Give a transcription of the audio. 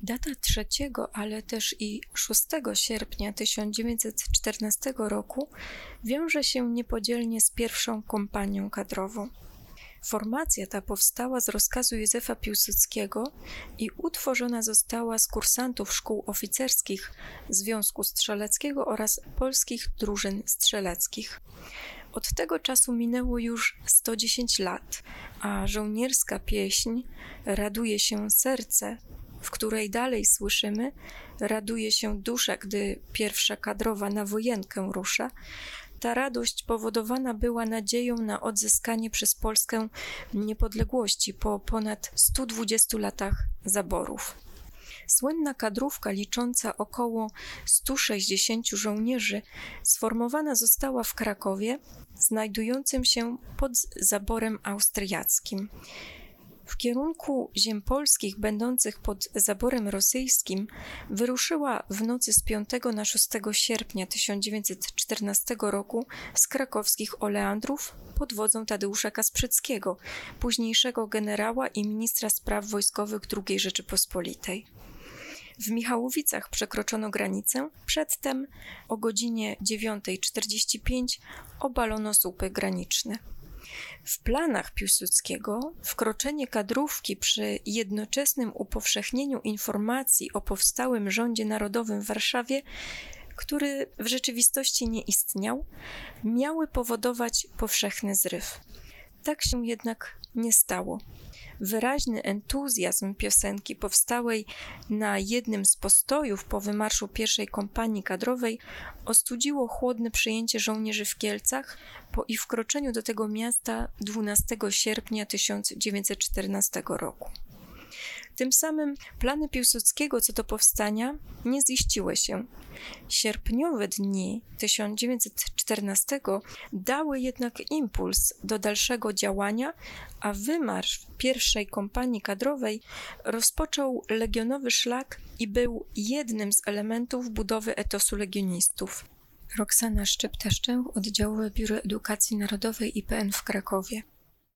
Data 3, ale też i 6 sierpnia 1914 roku wiąże się niepodzielnie z pierwszą kompanią kadrową. Formacja ta powstała z rozkazu Józefa Piłsudskiego i utworzona została z kursantów szkół oficerskich Związku Strzeleckiego oraz polskich drużyn strzeleckich. Od tego czasu minęło już 110 lat, a żołnierska pieśń Raduje się serce, w której dalej słyszymy raduje się dusza, gdy pierwsza kadrowa na wojenkę rusza, ta radość powodowana była nadzieją na odzyskanie przez Polskę niepodległości po ponad 120 latach zaborów. Słynna kadrówka licząca około 160 żołnierzy sformowana została w Krakowie, znajdującym się pod zaborem austriackim. W kierunku ziem polskich będących pod zaborem rosyjskim wyruszyła w nocy z 5 na 6 sierpnia 1914 roku z krakowskich Oleandrów pod wodzą Tadeusza Kasprzyckiego, późniejszego generała i ministra spraw wojskowych II Rzeczypospolitej. W Michałowicach przekroczono granicę, przedtem o godzinie 9:45 obalono słupy graniczne. W planach Piłsudskiego wkroczenie kadrówki przy jednoczesnym upowszechnieniu informacji o powstałym rządzie narodowym w Warszawie, który w rzeczywistości nie istniał, miały powodować powszechny zryw. Tak się jednak nie stało. Wyraźny entuzjazm piosenki powstałej na jednym z postojów po wymarszu pierwszej kompanii kadrowej ostudziło chłodne przyjęcie żołnierzy w Kielcach po ich wkroczeniu do tego miasta 12 sierpnia 1914 roku. Tym samym plany Piłsudskiego co do powstania nie ziściły się. Sierpniowe dni 1914 dały jednak impuls do dalszego działania, a wymarsz pierwszej kompanii kadrowej rozpoczął legionowy szlak i był jednym z elementów budowy etosu legionistów. Roxana Szczypta-Szczęch, Oddziałowe Biuro Edukacji Narodowej IPN w Krakowie.